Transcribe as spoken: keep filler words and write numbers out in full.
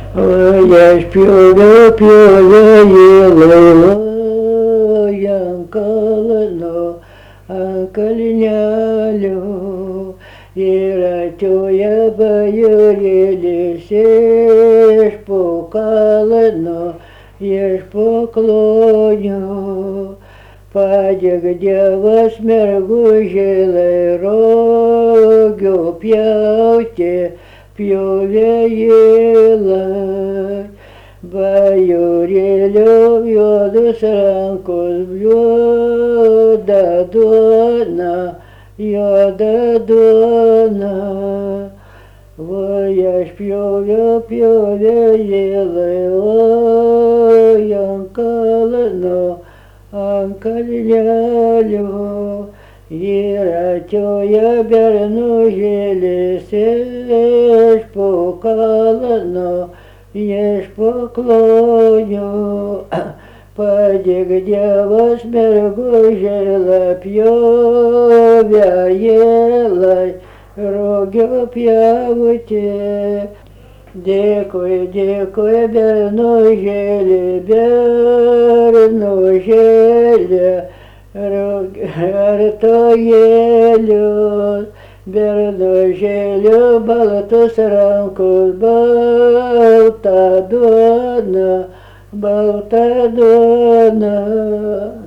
Ой, я ж п'ю, п'ю, їлило, янкалено, анкалінялю, і ратює баюрілі, сіж покалено, єж поклоню. Падик дева смергужили, рогю п'явте, п'ювеїла. Баюрілю в'юду сранку з блюда дона, йода дона. Вояж п'юве, п'ювеїли, янкалено, анкалялю, і ратює бернужілі, сіж покалено, єж поклоню. Падик дева смергужила, п'ювяїла, рогю п'явте. Дякую, дякую, бернужілі, бернужілі, артоєлю, бернужілю, балату сранку, балтадона, балтадона.